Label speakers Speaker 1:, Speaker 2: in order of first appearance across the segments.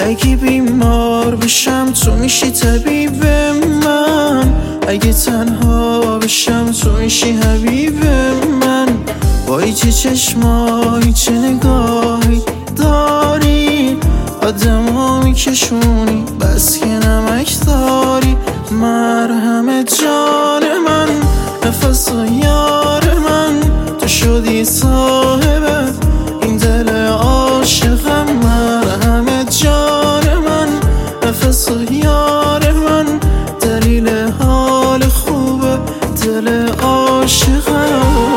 Speaker 1: اگه بیمار بشم تو میشی طبیب من، اگه تنها بشم تو میشی حبیب من. وای چه چشمایی چه نگاهی داری، آدمو میکشونی بس که نمک داری. مرهم جان من، نفس و یار من، تو شدی صاحب این دل عاشقم. مرهم جان من، نفس و یار من، دلیل حال خوب دل عاشقم.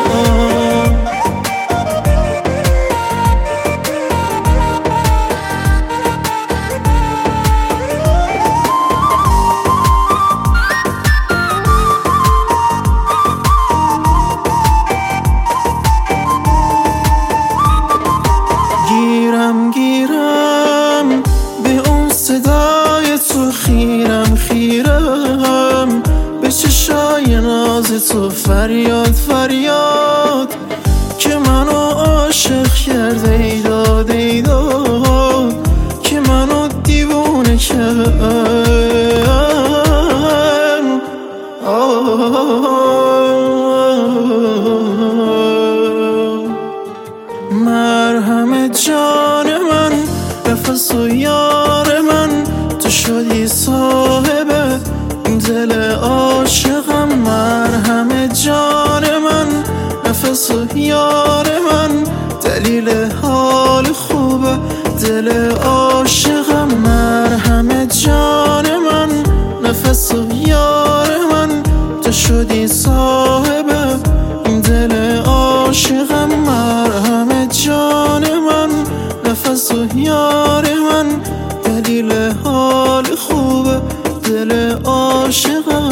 Speaker 1: گیرم به اون صدای تو، خیرم به چشای ناز تو، فریاد که منو عاشق کرده. ایداد که منو دیوونه کرد. مرهم جان من، نفس و یار من، تو شدی صاحب این دل عاشقم. مرهم جان من، نفس و یار من، دلیل حال خوب دل عاشقم. مرهم جان من، نفس و یار من، تو شدی صاحب این دل عاشقم. مرهم جان من، نفس و یار من، دلیل حال خوب دل عاشقم.